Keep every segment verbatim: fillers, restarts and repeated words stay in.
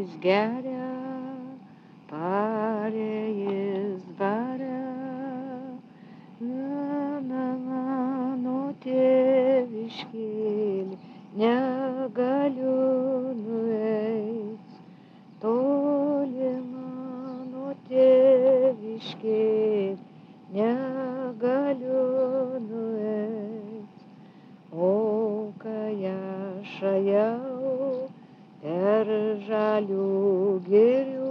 jis geria, parė jis bare. Na, na, mano tėviškėlė, negaliu nueit, toli mano tėviškėlė, negaliu nueit. O kai aš ėjau per žalių girių,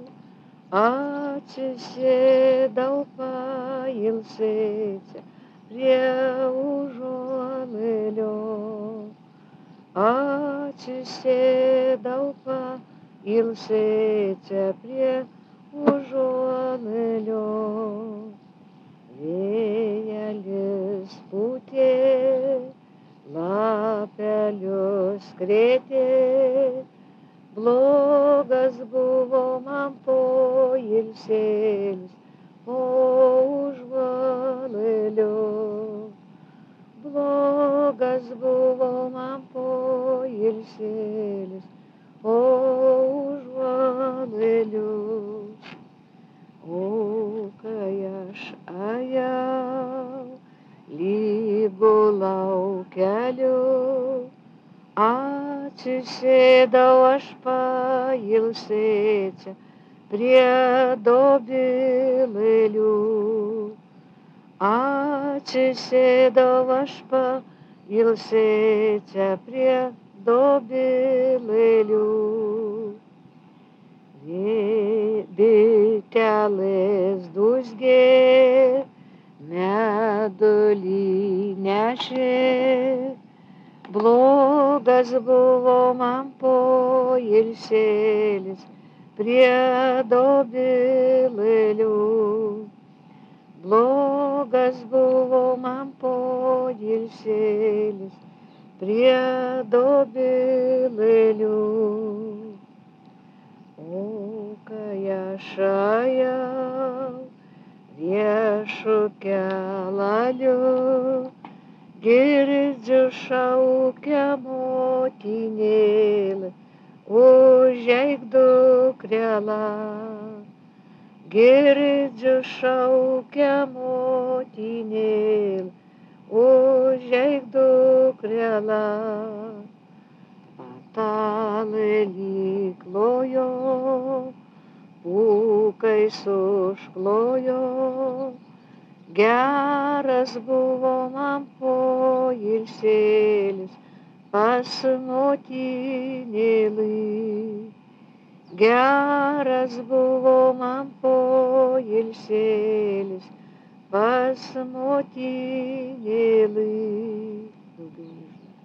atsisėdau pailsėti prie užuolėlio. Atsisėdau pailsėti prie užuolėlio. Vėjelis pūtė, lapelius krėtė, blogas buvo man poilsėlis po užuolėliu. Blogas buvo man poilsėlis po užuolėliu. O kai aš ėjau lygu laukeliu, atsisėdau aš pailsėti prie dobilėlių. Atsisėdau aš pailsėti prie dobilėlių. Bitelės dūzgė, medulį nešė, blogas buvo man poilsėlis prie dobilėlių. Blogas buvo man poilsėlis prie dobilėlių. O kai aš ėjau viešu kelaliu, girdžiu šaukia motinėlė, užeik dukrelą. Girdžiu šaukia motinėlė, užeik dukrelą. Patalėlį klojo, pūkais užklojo, geras buvo man poilsėlis pas motinėlį. Geras buvo man poilsėlis pas motinėlį.